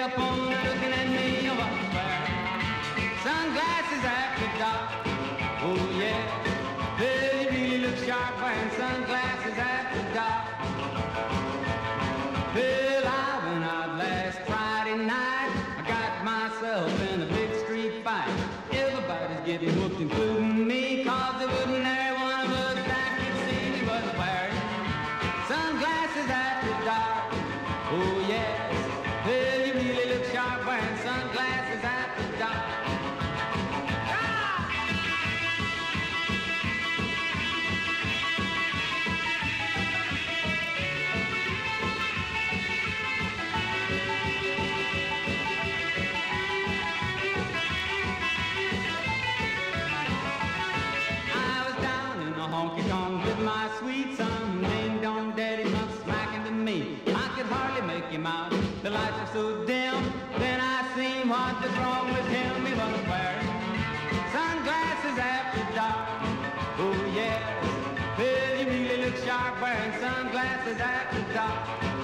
telephone looking at me. What's the matter? Sunglasses after dark. Oh yeah. Well, you really look sharp wearing sunglasses after dark. Well, I went out last Friday night. I got myself in a big street fight. Everybody's getting hooked, including me, 'cause there wasn't there one of us that could see me was wearing sunglasses after dark. Oh yes. Well, you really look sharp wearing sunglasses after dark. With my sweet son, ding dong daddy come smacking to me. I could hardly make him out, the lights were so dim. Then I seen what was wrong with him. He was wearing sunglasses after dark. Oh yes, well you really look sharp wearing sunglasses after dark.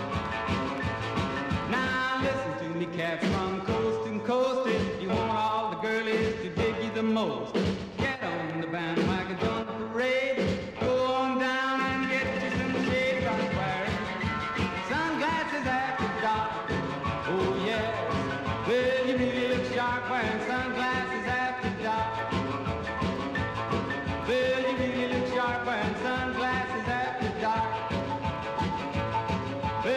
Now listen to me cats from coast to coast. If you want all the girlies to dig you the most, get on the bandwagon, join the parade. Oh yeah, well you really look sharp wearing sunglasses after dark. Well you really look sharp wearing sunglasses after dark.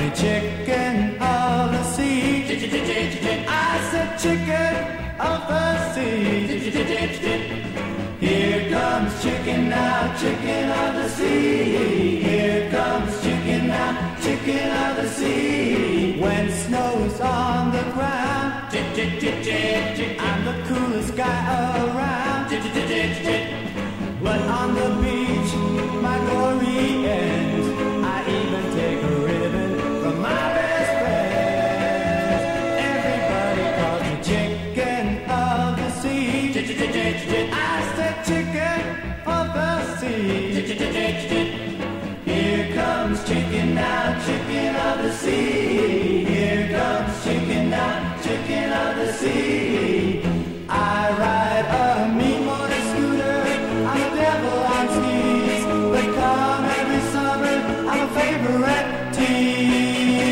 me chicken of the sea. I said chicken of the sea. Here comes chicken now, chicken of the sea. Here comes chicken now, chicken of the sea. When snow's on the ground, I'm the coolest guy around. But on the beach, my glory ends. I even take a ribbon from my best friend. Everybody calls me chicken of the sea. I said chicken of the sea. Here comes chicken now, chicken of the sea. Here comes chicken now, chicken of the sea. I ride a mean motor scooter, I'm a devil on skis. But come every summer, I'm a favorite team.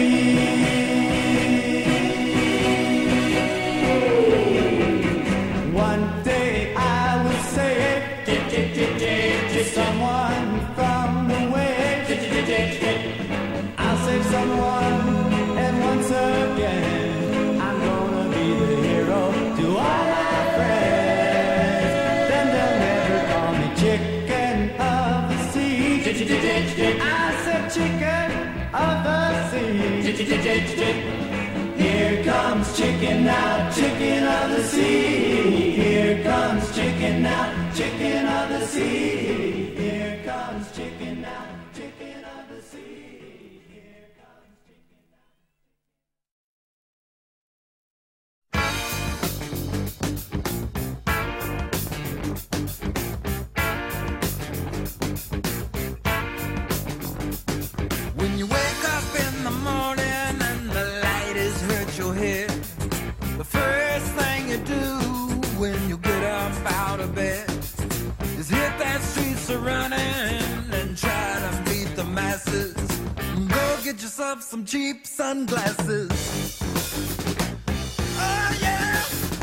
One day I will say it to someone from the way. I'll save someone, and once again I'm gonna be the hero to all my friends. Then they'll never call me chicken of the sea. I said chicken of the sea. Here comes chicken now, chicken of the sea. Here comes chicken now, chicken of the sea. Here comes chicken now, chicken of the sea. Here comes chicken now. When you wake up in the morning and the light has hurt your head, the first thing you do when you get up out of bed is hit that streets a running and try to beat the masses. Go get yourself some cheap sunglasses. Oh yeah,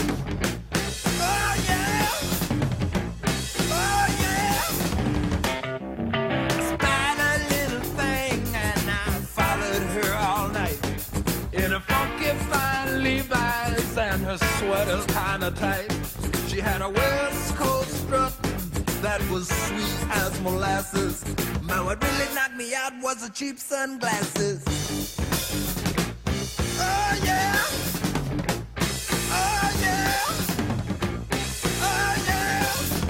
oh yeah, oh yeah. I spied a little thing and I followed her all night in a funky fine Levi's and her sweater's kinda tight. She had a West Coast strut that was sweet as molasses. Man, what really knocked me out was the cheap sunglasses. Oh yeah, oh yeah, oh yeah.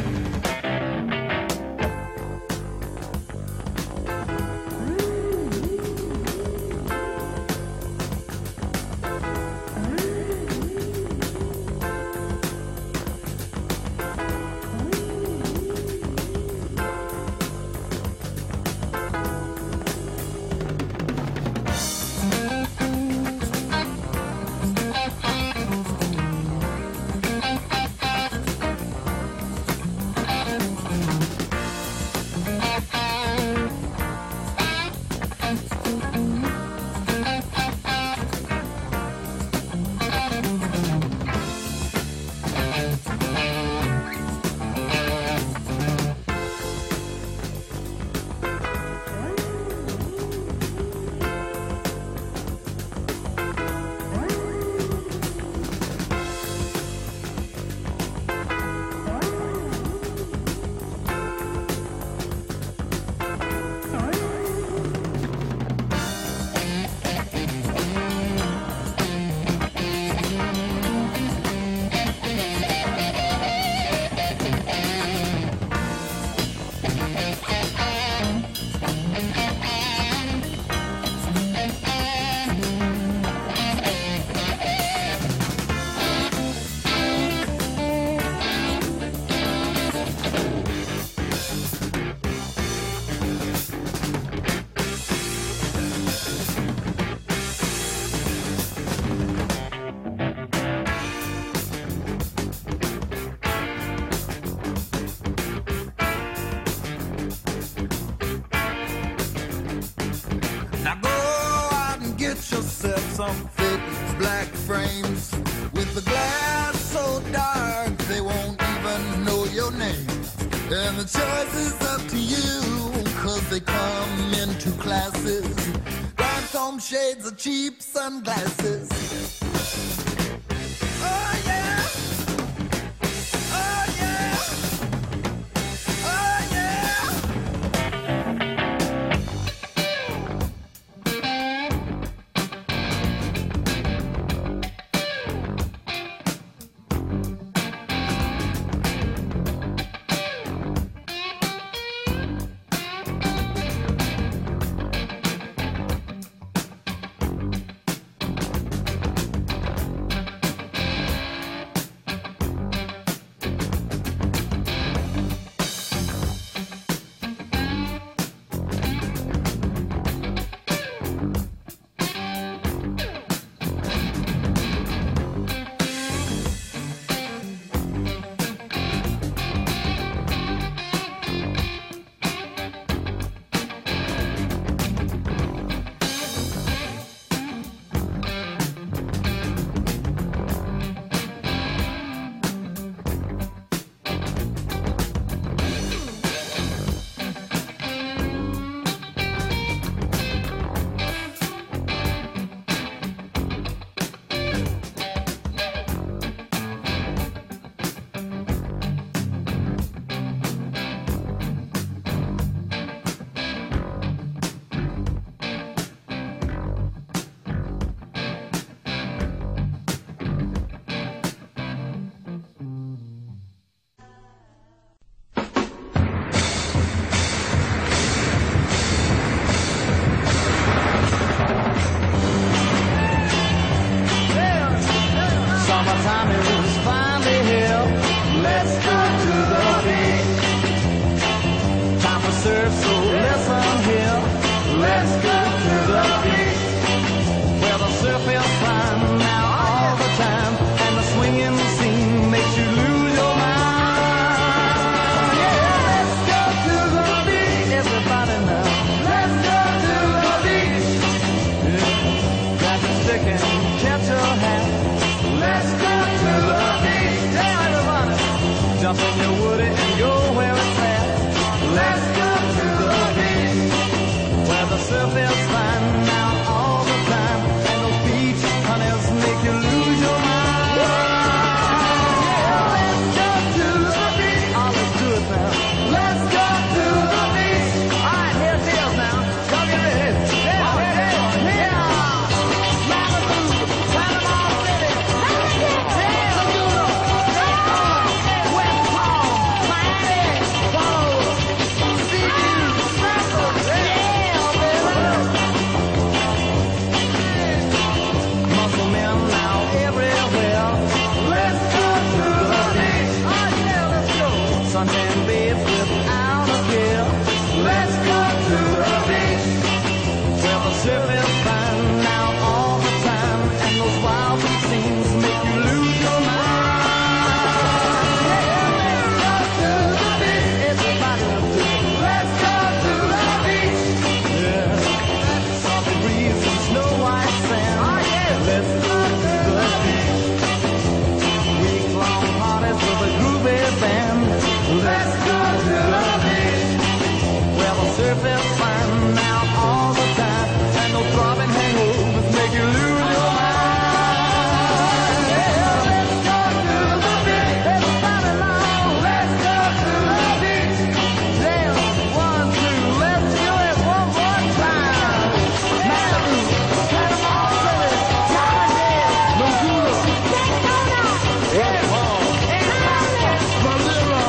some thick black frames with the glass so dark they won't even know your name. And the choice is up to you, 'cause they come in two classes. Ground honeycomb shades or cheap sunglasses. Oh yeah. Oh yeah. Oh yeah. Summertime is finally here. Let's go to the beach. Time to surf, so listen here. Let's go to the beach. Where the surf is fine now all the time, and the swinging scene makes you lose your mind. Yeah, let's go to the beach, everybody now. Let's go to the beach. Yeah. Grab your stick and catch your hat. Let's go to the beach. Tell everybody. Jump in your woody and go where it's at. Let's go to the beach. Where the surf is fine now all the time, and those beach honeys make you lose your mind. Yeah, let's go to the beach. Oh, let's do it now. Let's go to the beach. All right, here's it now. Y'all get ready. Yeah. Malibu, Panama City. West Palm, Miami, Whoa, Seaview, Cypress, yeah, baby. Muscle men now everywhere. Let's go to the beach. Oh yeah, let's go. Suntan babes without a care. Let's go to the beach. Where the surf is fine now all the time, and those wild scenes make you lose your mind. Yeah, let's go to the beach. Everybody let's do it. Let's go to the beach. Yeah, salty breeze and snow white sand. Oh yeah, let's go to the beach. Week-long parties with a groovy band. Let's go to the beach. Where the surf is fine now all the time, and those throbbing hangovers make you lose your mind. Yeah, let's go to the beach. Everybody now, let's go to the beach. Yeah, 1, 2, let's do it one more time. Malibu, Panama City, Tallahassee, Missoula, Daytona, West Palm, Manila,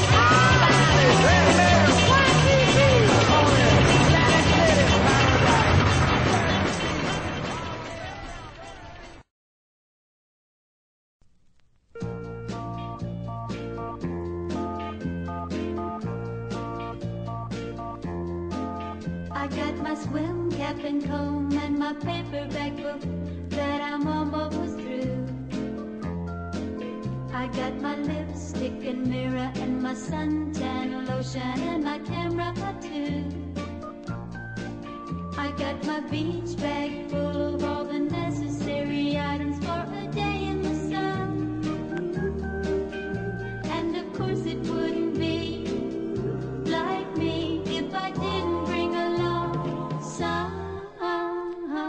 I got my swim cap and comb and my paperback book that I'm almost through. I got my lipstick and mirror and my suntan lotion and my camera too. I got my beach bag full of all the necessary items for a day in the sun. And of course it wouldn't be like me if I didn't bring along some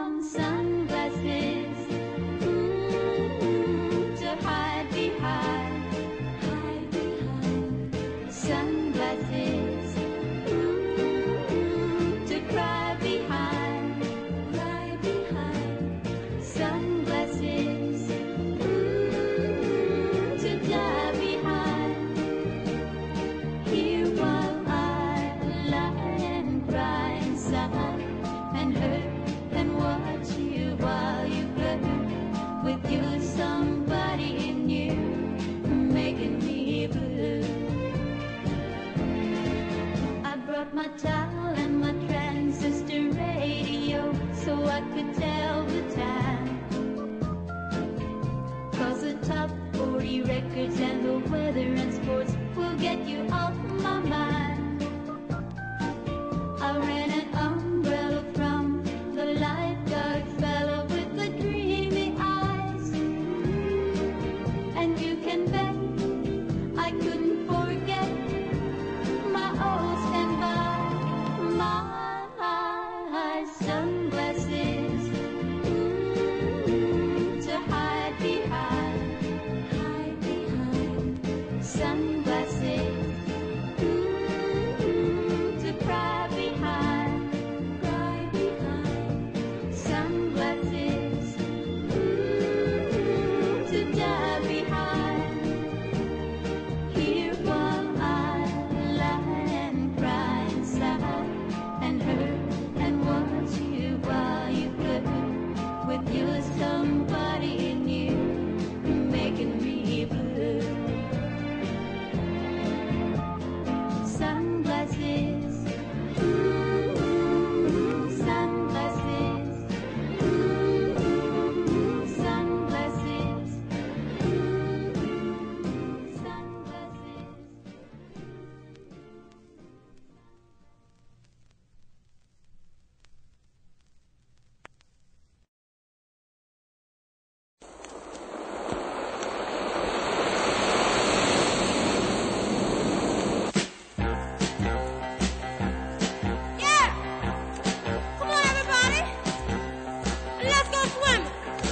could tell the time. 'Cause the top 40 records and the weather and sports will get you off my mind. I ran an umbrella from the lifeguard fella with the dreamy eyes. And you can bet I couldn't forget my old standby, my sunglasses, to hide behind, sunglasses, to cry behind, sunglasses, to die behind. Here while I lie and cry inside and hurt and watch you while you flirt with your somebody in you, making me blue. Sunglasses, sunglasses, sunglasses, sunglasses. Yeah! Come on, everybody! Let's go swimming!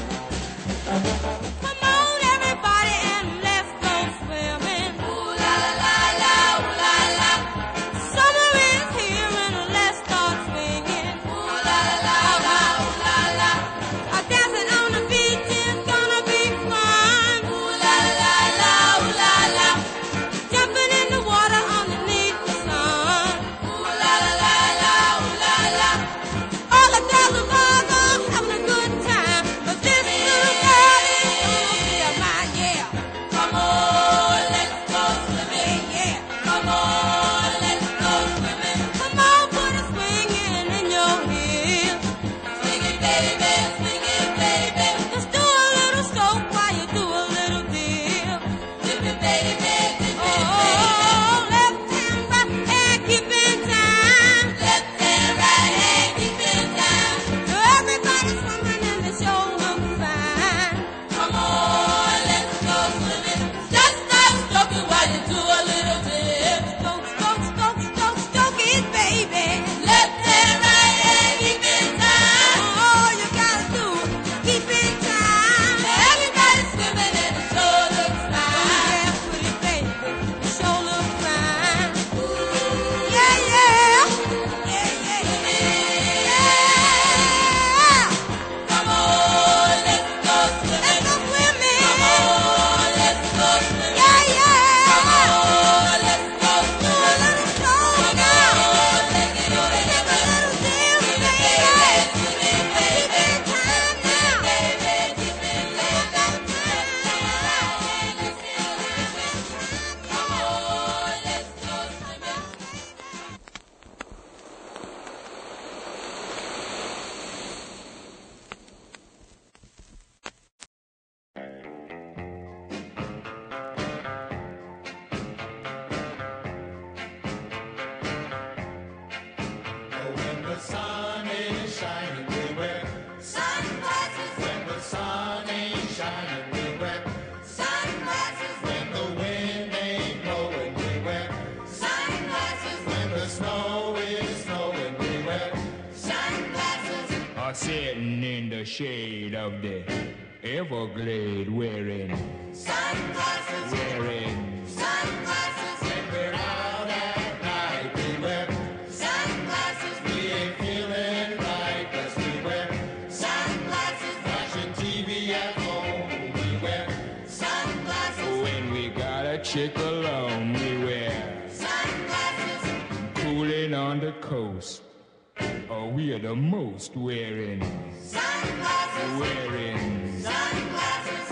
Come on, everybody, and let's go swimming! Ooh la la la, ooh la la! Summer is here and let's start swinging! Ooh la la la, ooh la la! Dancing on the beach is gonna be fun! Ooh la la la, ooh la la! Jumping in the water underneath the sun! Ooh la la la la, ooh la la! All the girls and boys are having a good time, but this little girl is gonna be a mine, yeah. Come on, let's go swimming, yeah. Come on, let's go swimming. Come on, put a swinging in your heels. Swing it, baby, swing it, baby. Just do a little stroke while you do a little dip. Dip it, baby, dip it, oh, left hand, right hand, keep in time. Left hand, right hand, keep in time. Everybody's swimming and the show looks fine. Come on, let's go swimming. Just start stroking while you do a little dip. Stroke, stroke, stroke, stroke, stroke it, baby. Left hand, right hand, keep in time. All you gotta do is keep in time. Everybody's swimming and the show looks fine. Yeah, pretty baby, the show looks fine. Yeah, yeah. Yeah, yeah, yeah. Come on, let's go swimming. Let's go swimming. Come on, let's go swimming. Yeah, yeah. Come on, let's go swimming. Do a little stroke now. Take it over, take a little dip, baby. Keep in time now. Baby, keep in time. Come on, let's go swimming. When the sun is shining, we wear Sunglasses, when the sun ain't shining, we wear sunglasses, when the wind ain't blowing, we wear sunglasses, when the snow is snowing, we wear sunglasses. Are sitting in the shade of the Everglade wearing, Sunglasses, sunglasses, when we're out at night, we wear sunglasses, we ain't feeling right, 'cause we wear sunglasses, watching TV at home, we wear sunglasses, when we got a chick alone, we wear sunglasses, cooling on the coast. Oh, we are the most wearing, sunglasses, wearing. sunglasses.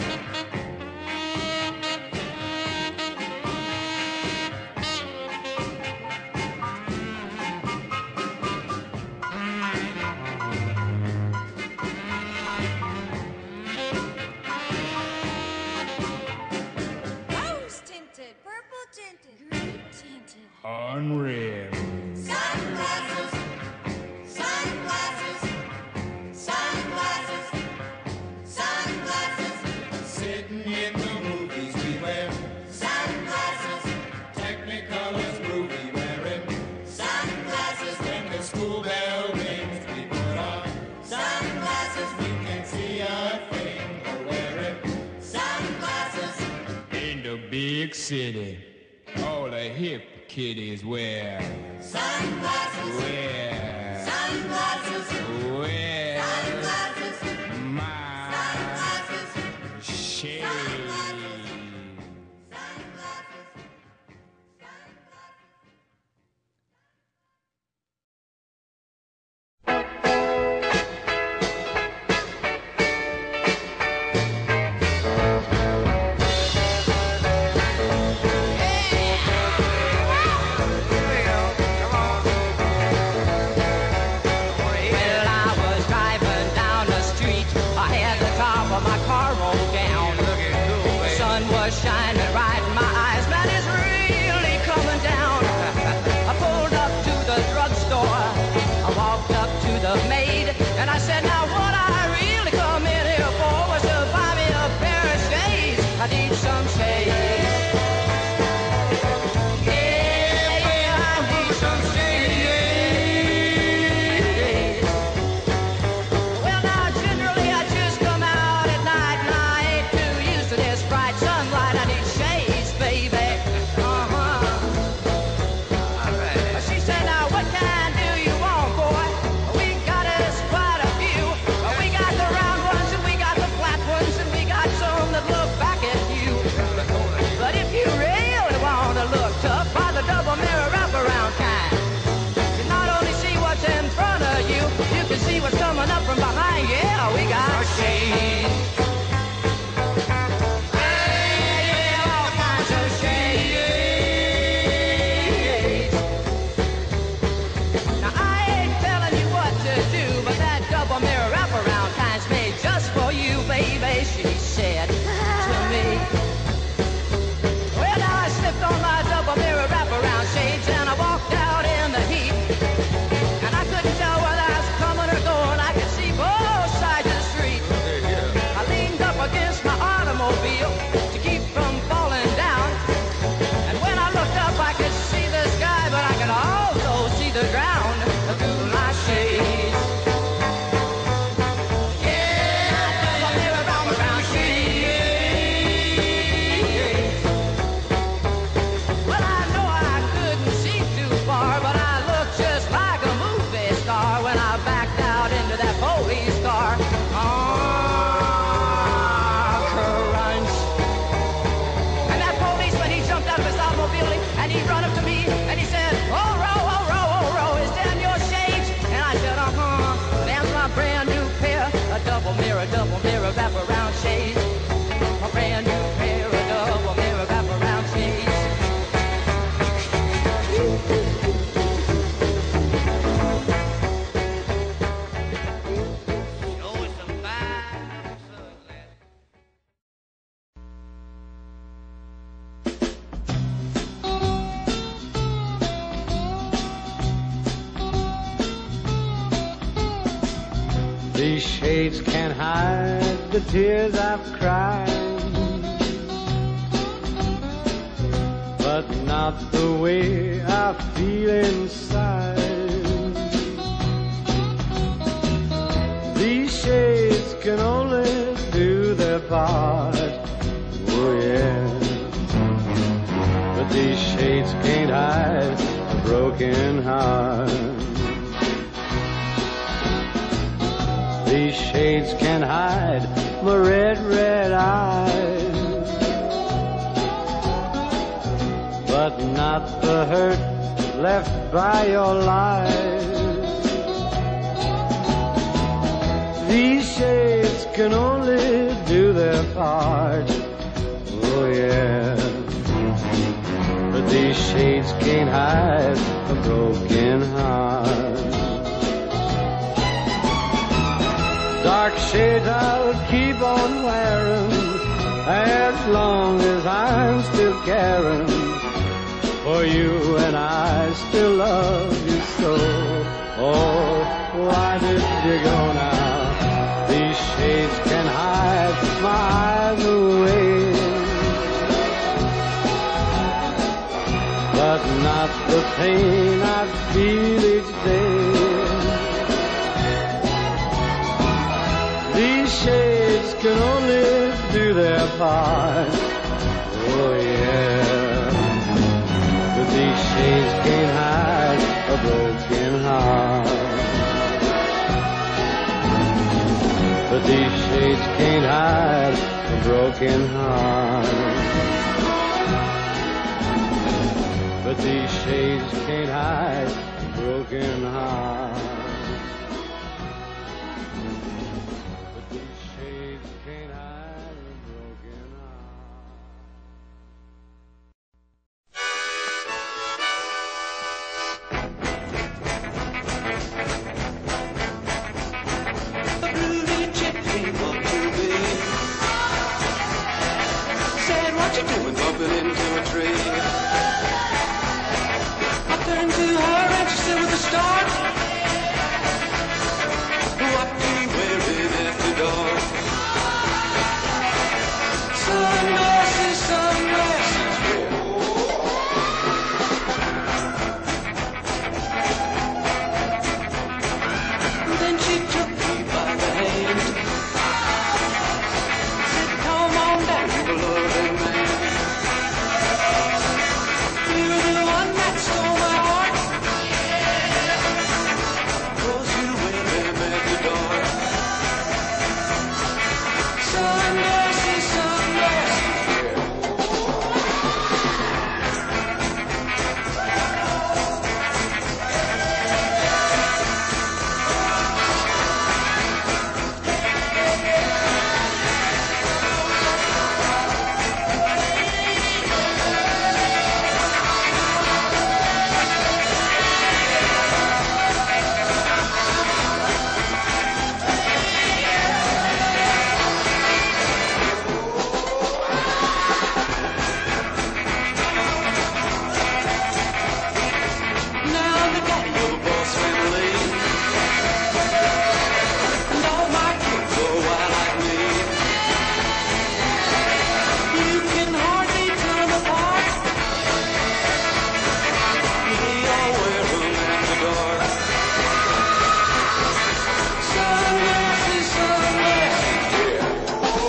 big city, all the hip kiddies wear Sunglasses, wear sunglasses, wear sunglasses, my sunglasses, shade. Well, I was driving down the street. I had the top of my car rolled down. The sun was shining right in my eyes. Man, it's really coming down. I pulled up to the drugstore. I walked up to the maid, and I said, now what I really come in here for was to buy me a pair of shades. I need some shades. Yeah, I need some shades. Well, now, generally, I just come out at night, and I ain't too used to this bright sunlight. I need shades, baby. She said, now, what kind do you want, boy? We got us quite a few. We got the round ones, and we got the flat ones, and we got some that look back at you. But if you really want to look tough, buy the double mirror wraparound kind. You not only see what's in front of you, you can see what's coming up from behind. Yeah, we got shades. Yeah, all kinds of shades. Now, I ain't telling you what to do, but that double mirror wraparound kind's made just for you, baby, she said to me. Well, now I slipped on my double mirror wraparound shades and I walked out in the heat. And I couldn't tell whether I was coming or going. I could see both sides of the street. I leaned up against my automobile to keep from falling down. And when I looked up, I could see the sky, but I could also see the ground through my shades. Yeah, double mirror wraparound shades. Well, I know I couldn't see too far, but I looked just like a movie star when I backed out into that police car. Crunch. And that policeman, he jumped out of his automobile and he run up to me and he said, oh, row, is that your shades? And I said, them's my brand new pair, a double mirror wraparound shades. A brand new pair of double mirror wraparound shades. These shades can't hide the tears I've cried, but not the way I feel inside. These shades can only do their part, oh yeah, but these shades can't hide a broken heart. These shades can hide my red eyes, but not the hurt left by your lies. These shades can only do their part, oh yeah, but these shades can't hide a broken heart. Dark shades I'll keep on wearing as long as I'm still caring for you, and I still love you so. Oh, why did you go now? These shades can hide my eyes away, but not the pain I feel each day. These shades can only do their part, oh yeah, can't hide a broken heart. But these shades can't hide a broken heart. But these shades can't hide a broken heart. But these shades can't hide a broken heart. The blue chip came up to me. Said, what you doing bumping into a tree? I turned to her and she said with a start, what do you wearing after dark? Sunglasses, sunglasses. Then she took me by the hand, said, come on down to the loving man. You're the one that stole my heart, 'cause you wear them at the dark. Sunglasses, sunglasses. Now the daddy of a boss family, and all my kids are wild like me. You can hardly tell them apart. They all wear them after dark. Sunglasses, sunglasses.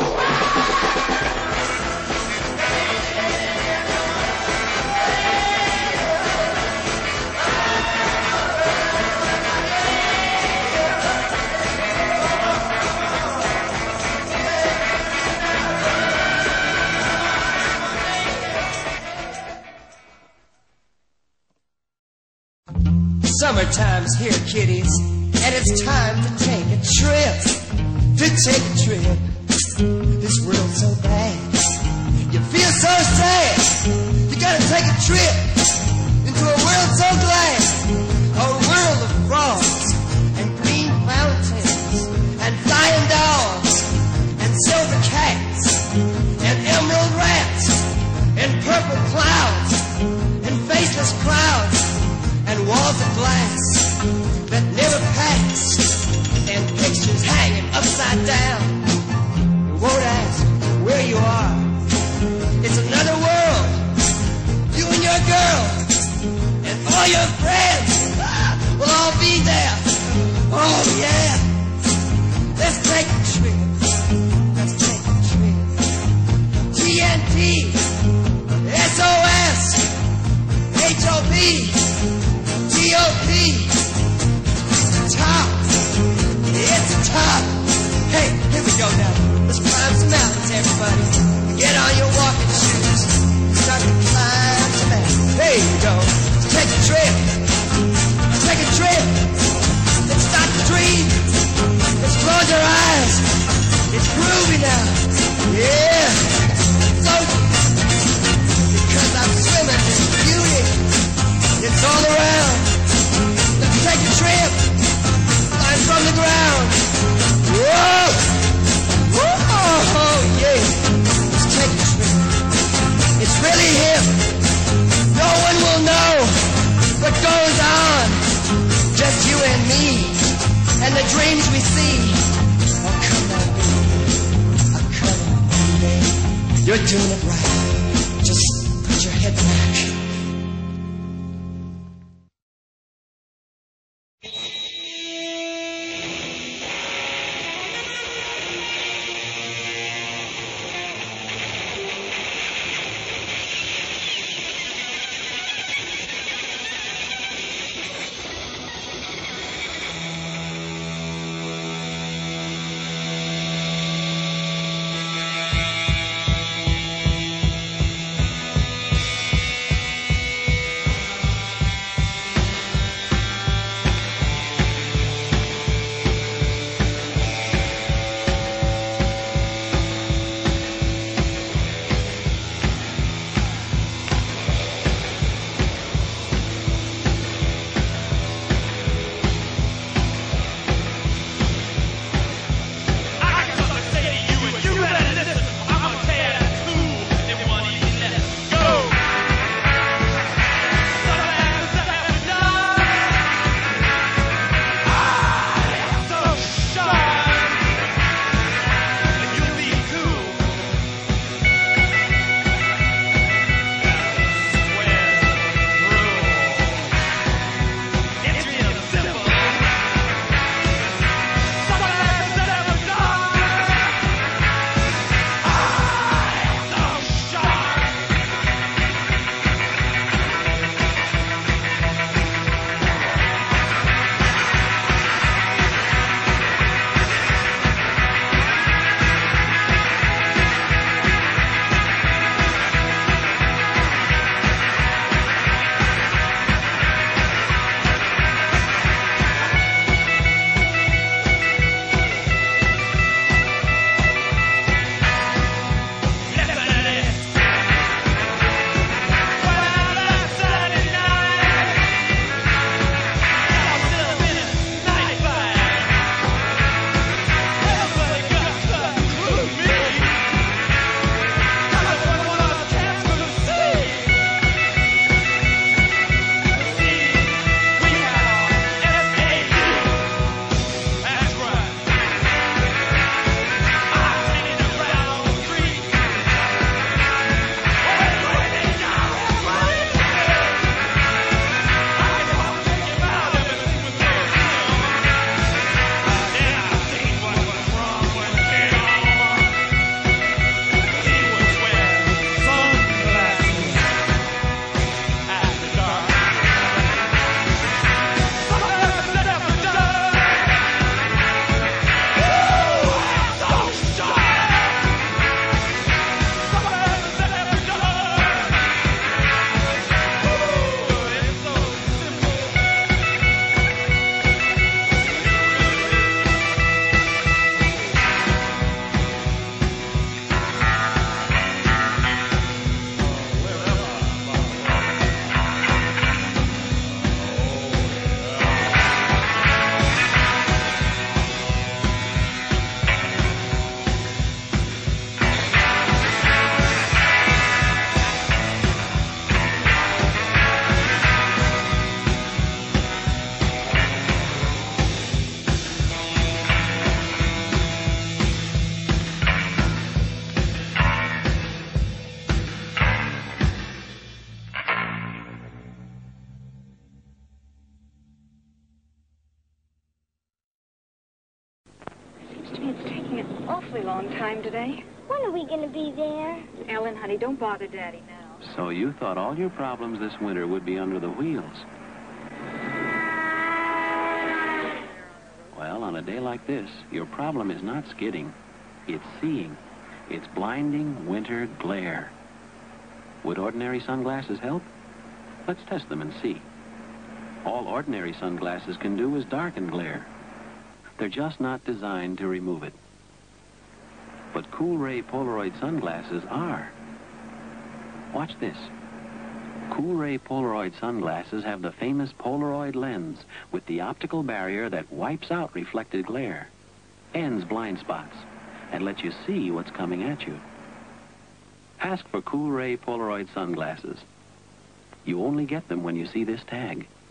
Summertime's here, kiddies, and it's time to take a trip. To take a trip. This world's so bad. You feel so sad. You gotta take a trip into a world so glad. A world of frogs and green mountains and flying dogs and silver cats and emerald rats and purple clouds and faceless clouds and walls of glass that never pass, and pictures hanging upside down. You won't ask where you are. It's another world. You and your girl and all your friends will all be there. Oh yeah. Let's take a trip. Let's take a trip. TNT, SOS, HOP, TOP. It's the top. It's the top. Hey, here we go now. Let's climb some mountains, everybody. Get on your walking shoes. Start to climb some mountains. There you go. Let's take a trip. Let's take a trip. Let's start to dream. Let's close your eyes. It's groovy now. Yeah. So, because I'm swimming in beauty. It's all around. Let's take a trip. Climb from the ground. Whoa! Whoa! Yeah. Let's take a trip. It's really hip. No one will know what goes on. Just you and me. And the dreams we see. Oh, come on, baby. Oh, come on, baby. You're doing it right. Just put your head back. Awfully long time today. When are we going to be there? Ellen, honey, don't bother Daddy now. So you thought all your problems this winter would be under the wheels. Well, on a day like this, your problem is not skidding. It's seeing. It's blinding winter glare. Would ordinary sunglasses help? Let's test them and see. All ordinary sunglasses can do is darken glare. They're just not designed to remove it. But Cool Ray Polaroid sunglasses are. Watch this. Cool Ray Polaroid sunglasses have the famous Polaroid lens with the optical barrier that wipes out reflected glare, ends blind spots, and lets you see what's coming at you. Ask for Cool Ray Polaroid sunglasses. You only get them when you see this tag.